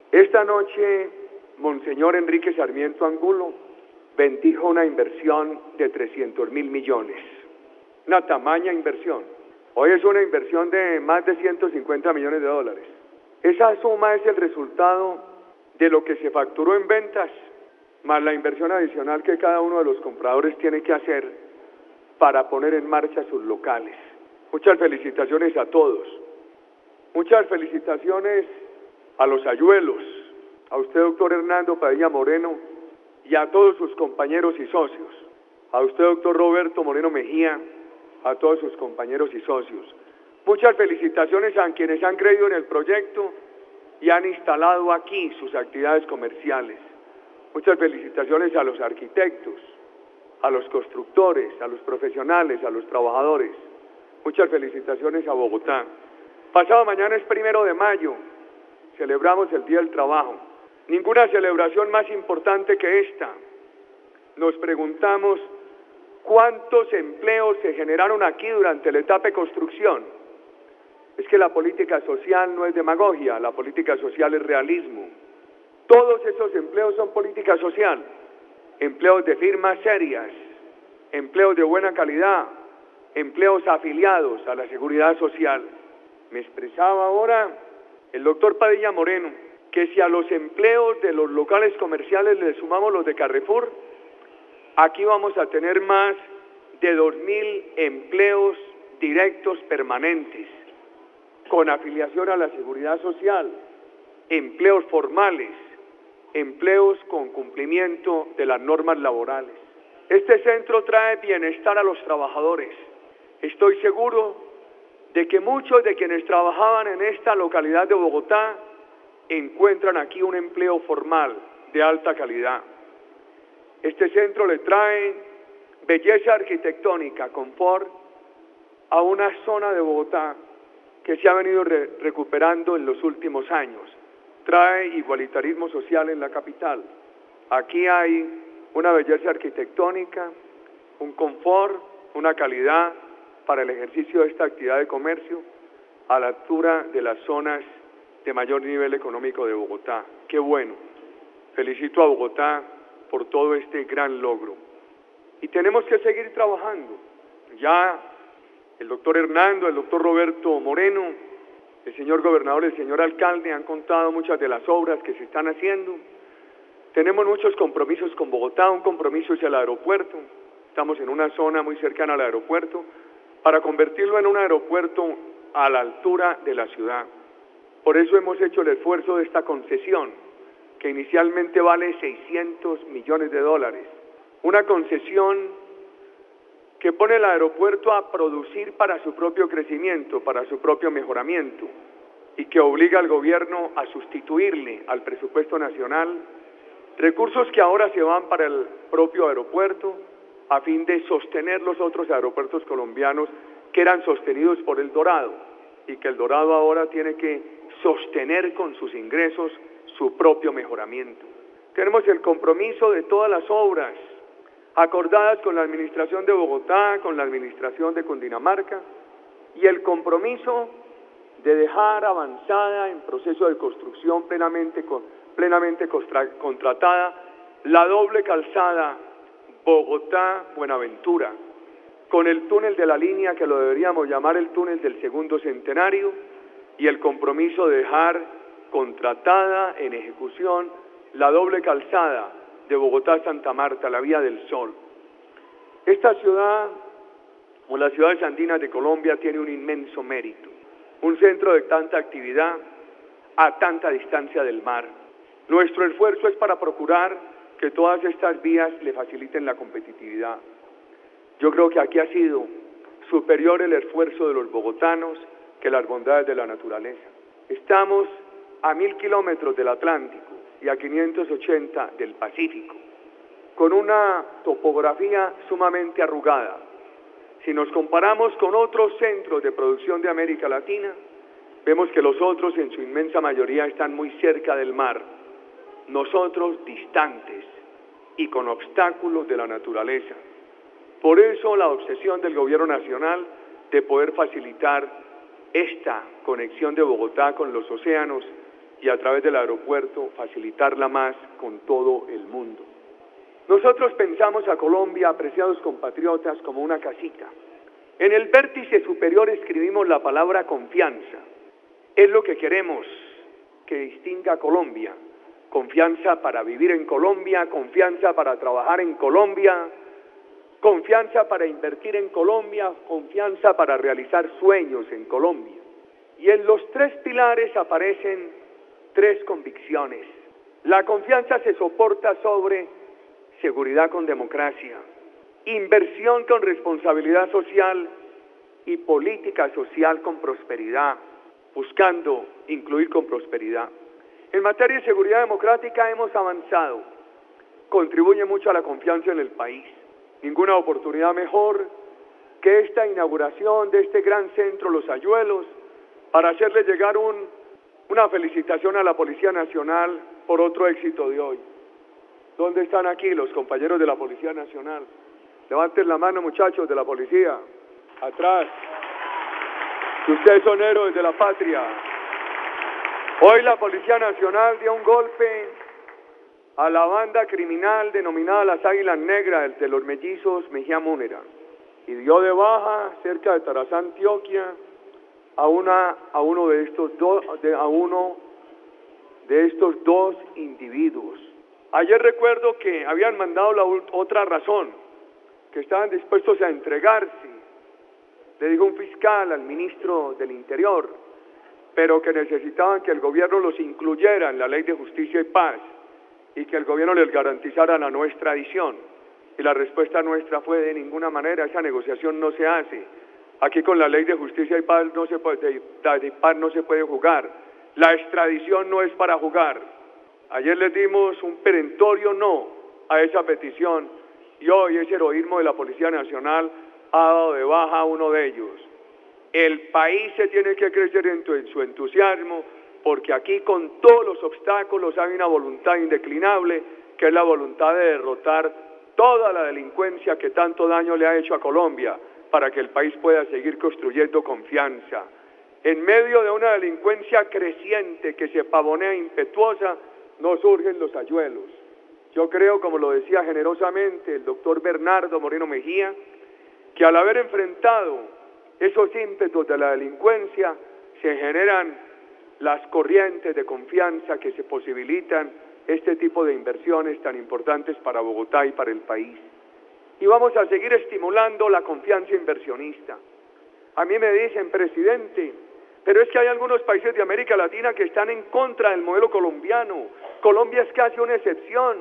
Esta noche, Monseñor Enrique Sarmiento Angulo bendijo una inversión de 300.000 millones. Una tamaña inversión. Hoy es una inversión de más de 150 millones de dólares. Esa suma es el resultado de lo que se facturó en ventas, más la inversión adicional que cada uno de los compradores tiene que hacer para poner en marcha sus locales. Muchas felicitaciones a todos. Muchas felicitaciones a los ayuelos, a usted, doctor Hernando Padilla Moreno, y a todos sus compañeros y socios. A usted, doctor Roberto Moreno Mejía, a todos sus compañeros y socios. Muchas felicitaciones a quienes han creído en el proyecto y han instalado aquí sus actividades comerciales. Muchas felicitaciones a los arquitectos, a los constructores, a los profesionales, a los trabajadores. Muchas felicitaciones a Bogotá. Pasado mañana es 1 de mayo, celebramos el Día del Trabajo. Ninguna celebración más importante que esta. Nos preguntamos cuántos empleos se generaron aquí durante la etapa de construcción. Es que la política social no es demagogia, la política social es realismo. Todos esos empleos son política social, empleos de firmas serias, empleos de buena calidad, empleos afiliados a la seguridad social. Me expresaba ahora el doctor Padilla Moreno que si a los empleos de los locales comerciales le sumamos los de Carrefour, aquí vamos a tener más de 2.000 empleos directos permanentes, con afiliación a la seguridad social, empleos formales, empleos con cumplimiento de las normas laborales. Este centro trae bienestar a los trabajadores. Estoy seguro de que muchos de quienes trabajaban en esta localidad de Bogotá encuentran aquí un empleo formal de alta calidad. Este centro le trae belleza arquitectónica, confort a una zona de Bogotá que se ha venido recuperando en los últimos años. Trae igualitarismo social en la capital. Aquí hay una belleza arquitectónica, un confort, una calidad para el ejercicio de esta actividad de comercio a la altura de las zonas de mayor nivel económico de Bogotá. ¡Qué bueno! Felicito a Bogotá por todo este gran logro. Y tenemos que seguir trabajando. Ya el doctor Hernando, el doctor Roberto Moreno, el señor gobernador, el señor alcalde han contado muchas de las obras que se están haciendo. Tenemos muchos compromisos con Bogotá, un compromiso hacia el aeropuerto. Estamos en una zona muy cercana al aeropuerto para convertirlo en un aeropuerto a la altura de la ciudad. Por eso hemos hecho el esfuerzo de esta concesión, que inicialmente vale 600 millones de dólares. Una concesión que pone el aeropuerto a producir para su propio crecimiento, para su propio mejoramiento, y que obliga al gobierno a sustituirle al presupuesto nacional recursos que ahora se van para el propio aeropuerto a fin de sostener los otros aeropuertos colombianos que eran sostenidos por El Dorado, y que El Dorado ahora tiene que sostener con sus ingresos su propio mejoramiento. Tenemos el compromiso de todas las obras acordadas con la administración de Bogotá, con la administración de Cundinamarca, y el compromiso de dejar avanzada en proceso de construcción plenamente contratada la doble calzada Bogotá-Buenaventura, con el túnel de la línea que lo deberíamos llamar el túnel del segundo centenario, y el compromiso de dejar contratada en ejecución la doble calzada de Bogotá-Santa Marta, la Vía del Sol. Esta ciudad, como las ciudades andinas de Colombia, tiene un inmenso mérito, un centro de tanta actividad a tanta distancia del mar. Nuestro esfuerzo es para procurar que todas estas vías le faciliten la competitividad. Yo creo que aquí ha sido superior el esfuerzo de los bogotanos que las bondades de la naturaleza. Estamos a 1.000 kilómetros del Atlántico y a 580 del Pacífico, con una topografía sumamente arrugada. Si nos comparamos con otros centros de producción de América Latina, vemos que los otros en su inmensa mayoría están muy cerca del mar, nosotros distantes y con obstáculos de la naturaleza. Por eso la obsesión del gobierno nacional de poder facilitar esta conexión de Bogotá con los océanos y a través del aeropuerto facilitarla más con todo el mundo. Nosotros pensamos a Colombia, apreciados compatriotas, como una casita. En el vértice superior escribimos la palabra confianza. Es lo que queremos que distinga a Colombia. Confianza para vivir en Colombia, confianza para trabajar en Colombia, confianza para invertir en Colombia, confianza para realizar sueños en Colombia. Y en los tres pilares aparecen tres convicciones. La confianza se soporta sobre seguridad con democracia, inversión con responsabilidad social y política social con prosperidad, buscando incluir con prosperidad. En materia de seguridad democrática hemos avanzado, contribuye mucho a la confianza en el país. Ninguna oportunidad mejor que esta inauguración de este gran centro Los Ayuelos para hacerle llegar una felicitación a la Policía Nacional por otro éxito de hoy. ¿Dónde están aquí los compañeros de la Policía Nacional? Levanten la mano, muchachos de la policía. Atrás. Ustedes son héroes de la patria. Hoy la Policía Nacional dio un golpe a la banda criminal denominada Las Águilas Negras de los mellizos Mejía Múnera y dio de baja cerca de Tarazá, Antioquia, a uno de estos dos individuos. Ayer recuerdo que habían mandado la otra razón, que estaban dispuestos a entregarse, le dijo un fiscal al ministro del Interior, pero que necesitaban que el gobierno los incluyera en la Ley de Justicia y Paz y que el gobierno les garantizara la no extradición. Y la respuesta nuestra fue: de ninguna manera, esa negociación no se hace. Aquí con la Ley de Justicia y Paz no se puede jugar. La extradición no es para jugar. Ayer les dimos un perentorio no a esa petición y hoy ese heroísmo de la Policía Nacional ha dado de baja a uno de ellos. El país se tiene que crecer en su entusiasmo porque aquí con todos los obstáculos hay una voluntad indeclinable que es la voluntad de derrotar toda la delincuencia que tanto daño le ha hecho a Colombia para que el país pueda seguir construyendo confianza. En medio de una delincuencia creciente que se pavonea impetuosa, no surgen los Ayuelos. Yo creo, como lo decía generosamente el doctor Bernardo Moreno Mejía, que al haber enfrentado esos ímpetus de la delincuencia, se generan las corrientes de confianza que se posibilitan este tipo de inversiones tan importantes para Bogotá y para el país. Y vamos a seguir estimulando la confianza inversionista. A mí me dicen: presidente, pero es que hay algunos países de América Latina que están en contra del modelo colombiano. Colombia es casi una excepción.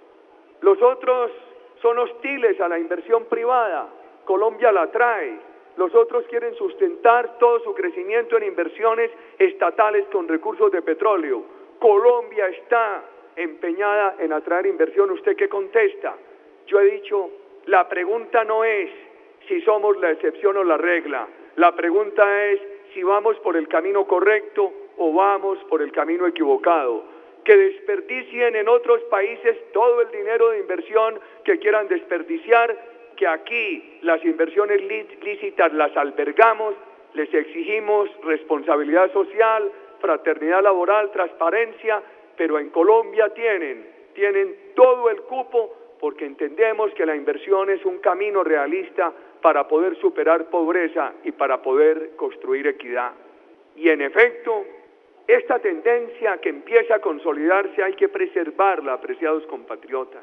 Los otros son hostiles a la inversión privada. Colombia la trae. Los otros quieren sustentar todo su crecimiento en inversiones estatales con recursos de petróleo. Colombia está empeñada en atraer inversión. ¿Usted qué contesta? Yo he dicho, la pregunta no es si somos la excepción o la regla. La pregunta es si vamos por el camino correcto o vamos por el camino equivocado. Que desperdicien en otros países todo el dinero de inversión que quieran desperdiciar, que aquí las inversiones lícitas las albergamos, les exigimos responsabilidad social, fraternidad laboral, transparencia, pero en Colombia tienen todo el cupo porque entendemos que la inversión es un camino realista para poder superar pobreza y para poder construir equidad. Y en efecto, esta tendencia que empieza a consolidarse hay que preservarla, apreciados compatriotas.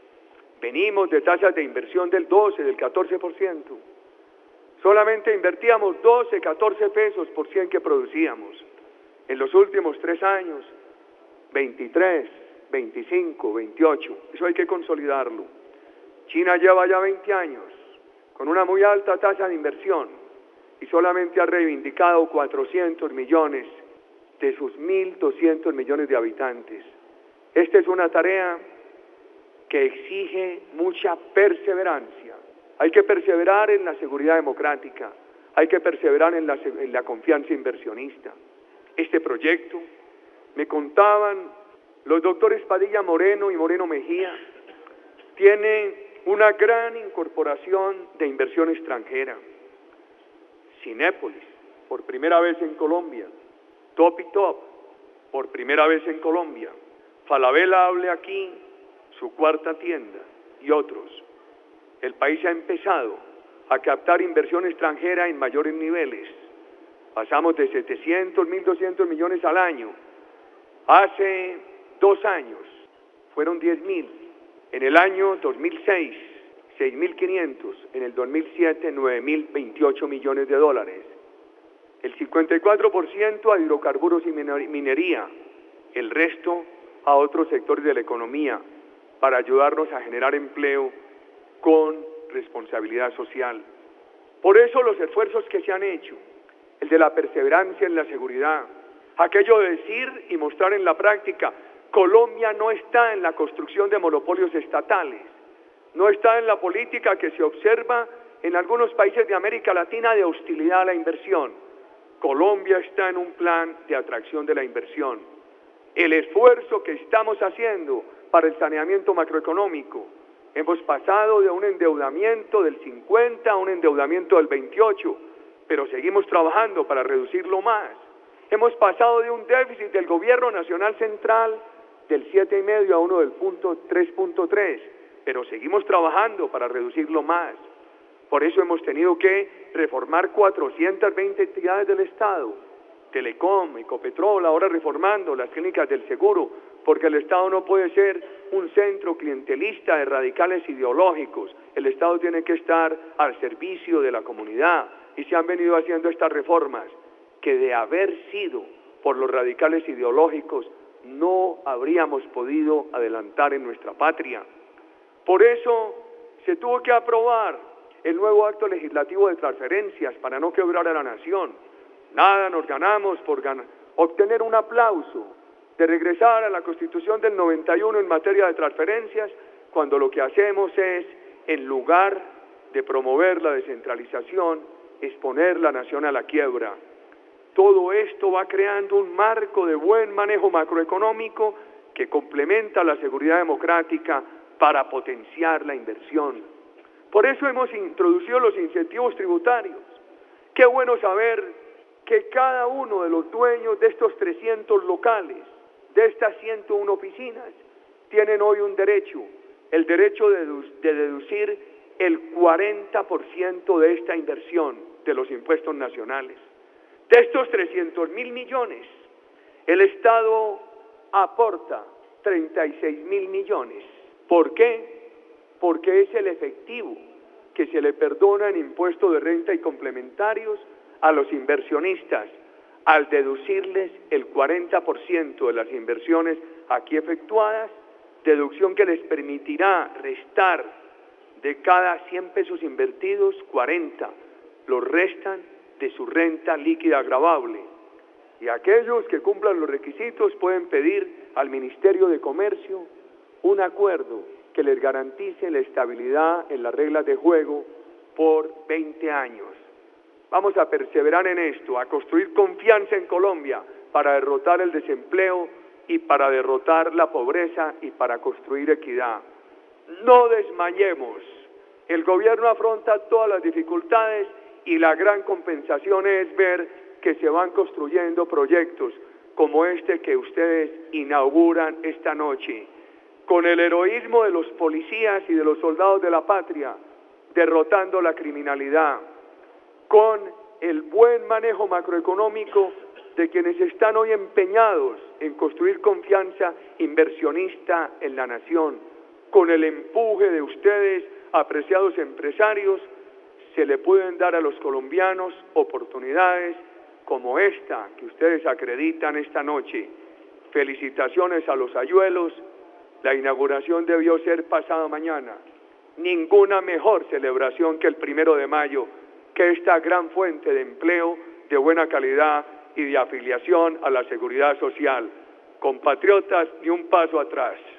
Venimos de tasas de inversión del 12, del 14%. Solamente invertíamos 12, 14 pesos por 100 que producíamos. En los últimos 3 años, 23, 25, 28. Eso hay que consolidarlo. China lleva ya 20 años con una muy alta tasa de inversión y solamente ha reivindicado 400 millones de sus 1.200 millones de habitantes. Esta es una tarea que exige mucha perseverancia. Hay que perseverar en la seguridad democrática, hay que perseverar en la confianza inversionista. Este proyecto, me contaban los doctores Padilla Moreno y Moreno Mejía, tiene una gran incorporación de inversión extranjera. Cinépolis, por primera vez en Colombia, Top y Top, por primera vez en Colombia. Falabella abre aquí su cuarta tienda y otros. El país ha empezado a captar inversión extranjera en mayores niveles. Pasamos de 700, 1.200 millones al año. Hace 2 años fueron 10.000. En el año 2006, 6.500. En el 2007, 9.028 millones de dólares. El 54% a hidrocarburos y minería. El resto a otros sectores de la economía para ayudarnos a generar empleo con responsabilidad social. Por eso los esfuerzos que se han hecho, el de la perseverancia en la seguridad, aquello de decir y mostrar en la práctica, Colombia no está en la construcción de monopolios estatales, no está en la política que se observa en algunos países de América Latina de hostilidad a la inversión. Colombia está en un plan de atracción de la inversión. El esfuerzo que estamos haciendo para el saneamiento macroeconómico, hemos pasado de un endeudamiento del 50 a un endeudamiento del 28, pero seguimos trabajando para reducirlo más. Hemos pasado de un déficit del gobierno nacional central del 7,5 a uno del 3,3, pero seguimos trabajando para reducirlo más. Por eso hemos tenido que reformar 420 entidades del Estado, Telecom, Ecopetrol, ahora reformando las clínicas del seguro, porque el Estado no puede ser un centro clientelista de radicales ideológicos. El Estado tiene que estar al servicio de la comunidad y se han venido haciendo estas reformas que de haber sido por los radicales ideológicos no habríamos podido adelantar en nuestra patria. Por eso se tuvo que aprobar el nuevo acto legislativo de transferencias para no quebrar a la nación. Nada nos ganamos por obtener un aplauso de regresar a la Constitución del 91 en materia de transferencias, cuando lo que hacemos es, en lugar de promover la descentralización, exponer la nación a la quiebra. Todo esto va creando un marco de buen manejo macroeconómico que complementa la seguridad democrática para potenciar la inversión. Por eso hemos introducido los incentivos tributarios. Qué bueno saber que cada uno de los dueños de estos 300 locales, de estas 101 oficinas, tienen hoy un derecho, el derecho de deducir el 40% de esta inversión de los impuestos nacionales. De estos 300.000 millones, el Estado aporta 36.000 millones. ¿Por qué? Porque es el efectivo que se le perdona en impuesto de renta y complementarios a los inversionistas al deducirles el 40% de las inversiones aquí efectuadas, deducción que les permitirá restar de cada 100 pesos invertidos, 40 los restan de su renta líquida gravable. Y aquellos que cumplan los requisitos pueden pedir al Ministerio de Comercio un acuerdo que les garantice la estabilidad en las reglas de juego por 20 años. Vamos a perseverar en esto, a construir confianza en Colombia para derrotar el desempleo y para derrotar la pobreza y para construir equidad. No desmayemos. El gobierno afronta todas las dificultades y la gran compensación es ver que se van construyendo proyectos como este que ustedes inauguran esta noche, con el heroísmo de los policías y de los soldados de la patria, derrotando la criminalidad, con el buen manejo macroeconómico de quienes están hoy empeñados en construir confianza inversionista en la nación, con el empuje de ustedes, apreciados empresarios, se le pueden dar a los colombianos oportunidades como esta que ustedes acreditan esta noche. Felicitaciones a los Ayuelos, la inauguración debió ser pasado mañana. Ninguna mejor celebración que el 1 de mayo, que esta gran fuente de empleo de buena calidad y de afiliación a la seguridad social. Compatriotas, ni un paso atrás.